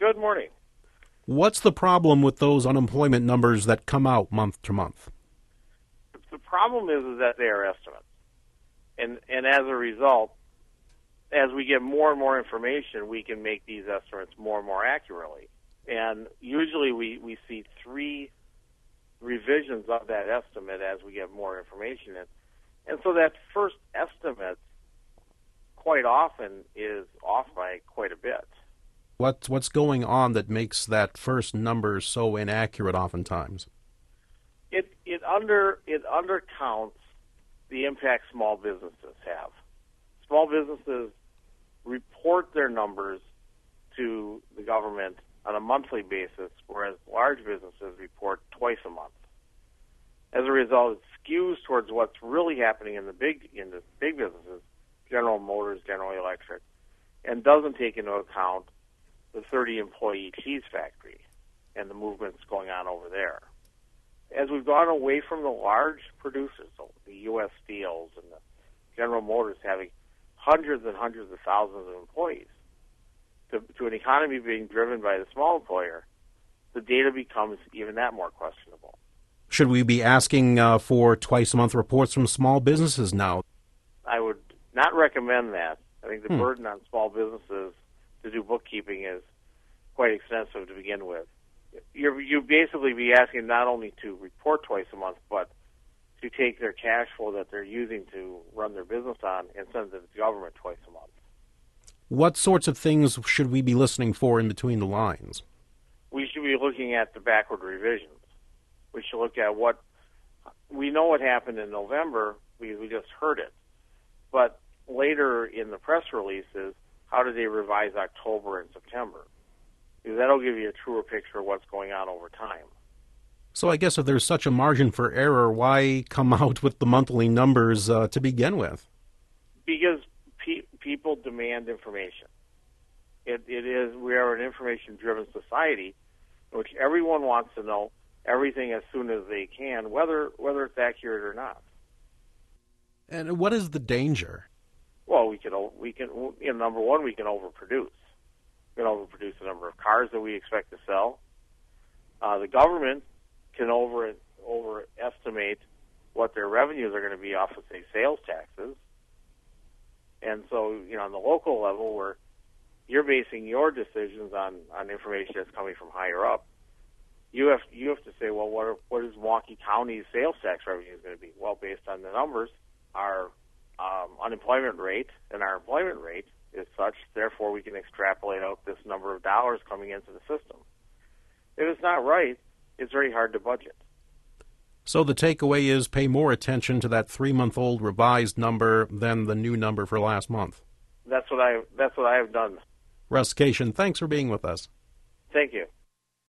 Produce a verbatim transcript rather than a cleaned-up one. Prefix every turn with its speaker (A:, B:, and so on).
A: Good morning.
B: What's the problem with those unemployment numbers that come out month to month?
A: The problem is, is that they are estimates. And, and as a result, as we get more and more information, we can make these estimates more and more accurately. And usually we, we see three revisions of that estimate as we get more information in. And so that first estimate quite often is off by quite a bit.
B: What's, what's going on that makes that first number so inaccurate oftentimes?
A: It, it, under, it undercounts the impact small businesses have. Small businesses report their numbers to the government on a monthly basis, whereas large businesses report twice a month. As a result, it skews towards what's really happening in the big in the big businesses, General Motors, General Electric, and doesn't take into account the thirty employee cheese factory and the movements going on over there. As we've gone away from the large producers, so the U S Steels and the General Motors having hundreds and hundreds of thousands of employees, to, to an economy being driven by the small employer, the data becomes even that more questionable.
B: Should we be asking uh, for twice-a-month reports from small businesses now?
A: I would not recommend that. I think the
B: hmm.
A: burden on small businesses to do bookkeeping is quite extensive to begin with. You're, you'd basically be asking not only to report twice a month, but to take their cash flow that they're using to run their business on and send it to the government twice a month.
B: What sorts of things should we be listening for in between the lines?
A: We should be looking at the backward revisions. We should look at what, we know what happened in November, we, we just heard it. But later in the press releases, how did they revise October and September? Because that'll give you a truer picture of what's going on over time.
B: So I guess if there's such a margin for error, why come out with the monthly numbers uh, to begin with?
A: Because pe- people demand information. It, it is, we are an information-driven society in which everyone wants to know everything as soon as they can, whether whether it's accurate or not.
B: And what is the danger?
A: Well, we can, we can, you know, number one, we can overproduce. We can overproduce the number of cars that we expect to sell. Uh, the government can over overestimate what their revenues are going to be off of, say, sales taxes. And so, you know, on the local level, where you're basing your decisions on, on information that's coming from higher up, you have you have to say, well, what are, what is Milwaukee County's sales tax revenue going to be? Well, based on the numbers, our um, unemployment rate and our employment rate is such, therefore we can extrapolate out this number of dollars coming into the system. If it's not right, it's very hard to budget.
B: So the takeaway is pay more attention to that three-month-old revised number than the new number for last month.
A: That's what I that's what I have done.
B: Russ Cation, thanks for being with us.
A: Thank you.